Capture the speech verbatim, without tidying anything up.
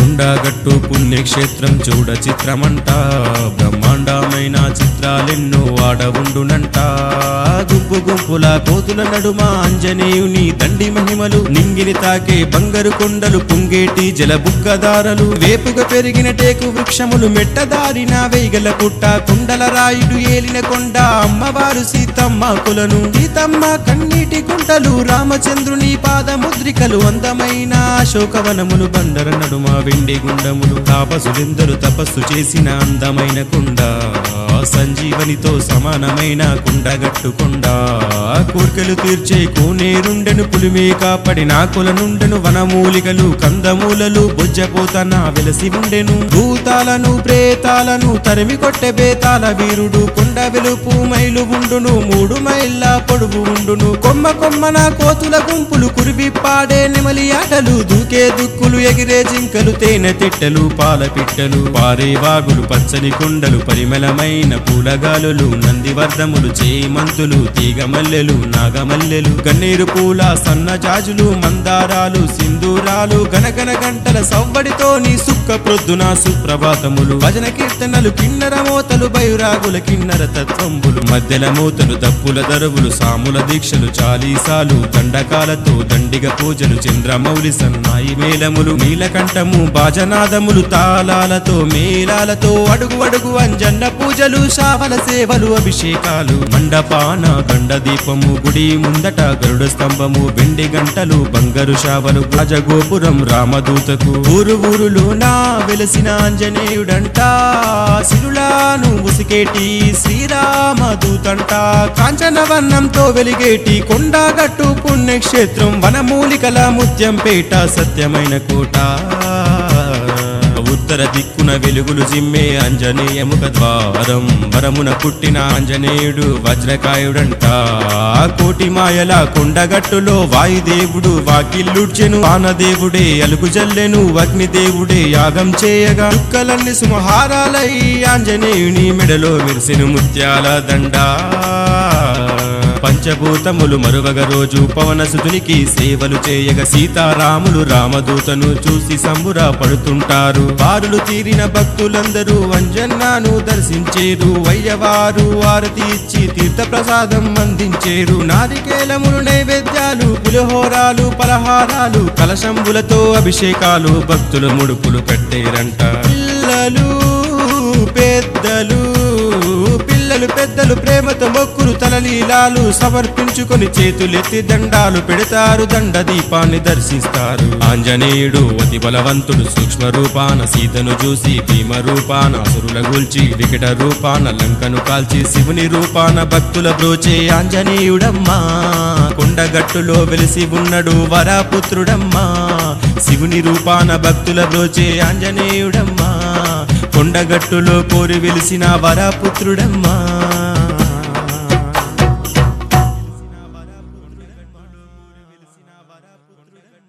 కొండగట్టు పుణ్యక్షేత్రం చూడ చిత్రమంట బ్రహ్మాండమైన చిత్రాలెన్నో ఆడవుండునంట గుంపు గుంపుల కోతుల నడుమ ఆంజనేయుని దండి మహిమలు నింగిని తాకే బంగారు కొండలు పొంగేటి జలబుగ్గదారలు వేపుగా పెరిగిన టేకు వృక్షములు మెట్టదారిన వేగల పుట్ట కొండల రాయుడు ఏలిన కొండ అమ్మవారు సీతమ్మ కులను సీతమ్మ కన్నీటి కుంటలు రామచంద్రుని పాదముద్రికలు అందమైన అశోకవనములు బందర నడుమ వెండి గుండములు తాపసులెందరూ తపస్సు చేసిన అందమైన కొండ సంజీవనితో సమానమైన కొండగట్టుకొండ కోర్కెలు తీర్చే కోనేరుండెను పులిమే కాపడిన కొలనుండెను వనమూలికలు కందమూలలు బొజ్జపోతన వెలసి ఉండెను భూతాలను ప్రేతాలను తరిమి కొట్టె బేతాల వీరుడు కొండ వెలుపు మైలు ఉండును మూడు మైళ్ళ పొడువు ఉండును కొమ్మ కొమ్మన కోతుల గుంపులు కురివి పాడే నెమలి ఆటలు దూకే దుక్కులు ఎగిరే జింకలు తేనె తిట్టెలు పాల పిట్టలు పారే వాగులు పచ్చని కొండలు పరిమళమైన పూలగాలులు నందివర్ధములు చేమంతులు తీగమల్లెలు నాగమల్లెలు గన్నేరు పూల సన్నజాజులు మందారాలు సింధూరాలు గనగన గంటల సవ్వడితోని సుక్క ప్రొద్దున సుప్రభాతములు భజన కీర్తనలు కిన్నర మోతలు బయురాగుల కిన్నర తత్వంబులు మధ్యల మోతలు దప్పుల దరువులు సాముల దీక్షలు చాలీసాలు దండకాలతో దండిగ పూజలు చంద్రమౌళి సన్నాయి మేళములు నీలకంఠము బాజనాదములు తాళాలతో మేళాలతో అడుగు అడుగు అంజన్న పూజలు శావల సేవలు అభిషేకాలు మండపాన గండ దీపము గుడి ముందట గరుడ స్తంభము వెండి గంటలు బంగారు శావలు రాజగోపురం రామదూతకు ఊరు ఊరులో నా వెలసిన ఆంజనేయుడంట సిరులాను ఉసికేటి శ్రీరామదూతంట కాంచనవర్ణంతో వెలిగేటి కొండగట్టు పుణ్యక్షేత్రం వనమూలికల ముత్యంపేట సత్యమైన కోట ఉత్తర దిక్కున వెలుగులు జిమ్మే ఆంజనేయముఖ ద్వారం వరమున పుట్టిన ఆంజనేయుడు వజ్రకాయుడంట కోటి మాయల కొండగట్టులో వాయుదేవుడు వాకిల్లుడ్చెను వానదేవుడే అలుగు జల్లెను అగ్నిదేవుడే యాగం చేయగా చుక్కలన్నీ సుమహారాలై ఆంజనేయుని మెడలో మెరిసెను ముత్యాల దండ పంచభూతములు మరువగ రోజు పవనసుతునికి సేవలు చేయగా సీతారాములు రామదూతను చూసి సంబుర పడుతుంటారు బారులు తీరిన భక్తులందరూ అంజన్నను దర్శించేరు వయ్యవారు ఆరతి ఇచ్చి తీర్థ ప్రసాదం అందించేరు నారికేలములు నైవేద్యాలు పులిహోరాలు పలహారాలు కలశంబులతో అభిషేకాలు భక్తులు ముడుపులు కట్టేరంట పిల్లలు పెద్దలు పిల్లలు పెద్దలు ప్రేమతో మొక్కులు తలలీలాలు సమర్పించుకొని చేతులెత్తి దండాలు పెడతారు దండ దీపాన్ని దర్శిస్తారు ఆంజనేయుడు అతి బలవంతుడు సూక్ష్మ రూపాన సీతను చూసి భీమ రూపాన అసురుల గూల్చి వికట రూపాన లంకను కాల్చి శివుని రూపాన భక్తుల బ్రోచే ఆంజనేయుడమ్మా కొండగట్టులో వెలిసి ఉన్నడు వరపుత్రుడమ్మా శివుని రూపాన భక్తుల బ్రోచే ఆంజనేయుడమ్మా కొండగట్టులో కోరి వెలిసిన వరపుత్రుడమ్మా।